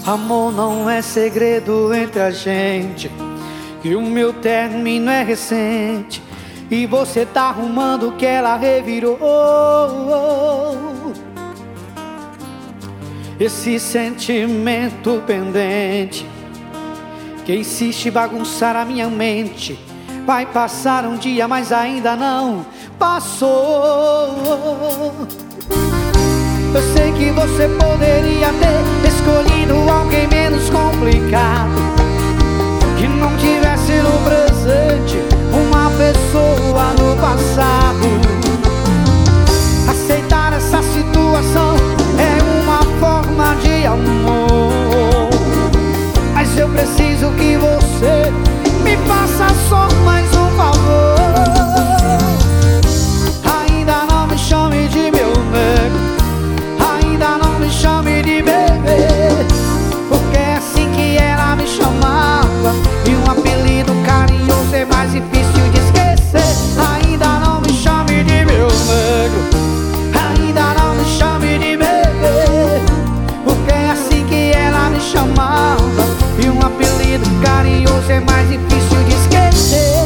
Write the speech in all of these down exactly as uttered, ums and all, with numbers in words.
Amor, não é segredo entre a gente que o meu término é recente e você tá arrumando que ela revirou. Esse sentimento pendente que insiste em bagunçar a minha mente vai passar um dia, mas ainda não passou. Eu sei que você poderia ter escolhido alguém menos complicado, que não tivesse no presente uma pessoa no passado. Aceitar essa situação é uma forma de amor, mas eu preciso que você me faça só mais um favor. Ainda não me chame de meu nego, ainda não me chame de bebê, porque é assim que ela me chamava, e um apelido carinhoso é mais difícil de esquecer. Ainda não me chame de meu nego, ainda não me chame de bebê, porque é assim que ela me chamava, e um apelido carinhoso é mais difícil de esquecer.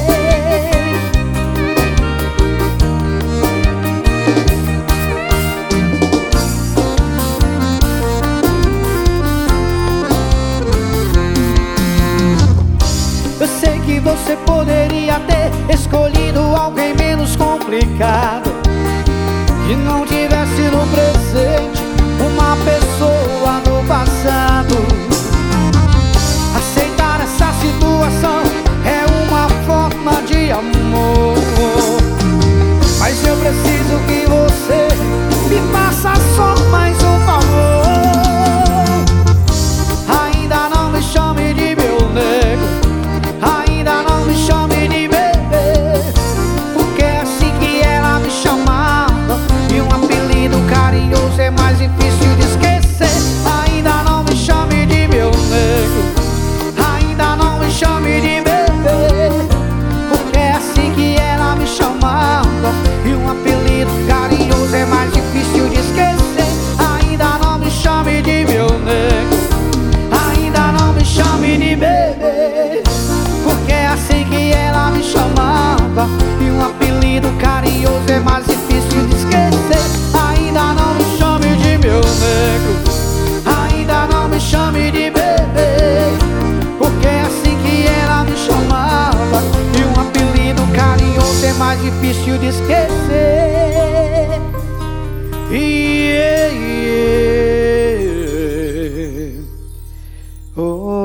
Eu sei que você poderia ter escolhido alguém menos complicado, que não tivesse no presente uma pessoa no passado. Aceitar essa situação é uma forma de amor, mas eu preciso que você me faça só mais um favor. Ainda não me chame de meu nego, ainda não me chame de bebê, porque é assim que ela me chamava, e um apelido carinhoso é mais difícil de esquecer. Ainda não me chame de meu nego, ainda não me chame de bebê, porque é assim que ela me chamava, e um apelido carinhoso é mais difícil de esquecer. Ainda não me chame de meu nego, ainda não me chame de bebê, porque é assim que ela me chamava, e um apelido carinhoso é mais difícil de esquecer. Ainda não me chame de meu negro, ainda não me chame de bebê, porque é assim que ela me chamava, e um apelido carinhoso é mais difícil de esquecer. Yeah, yeah. Oh.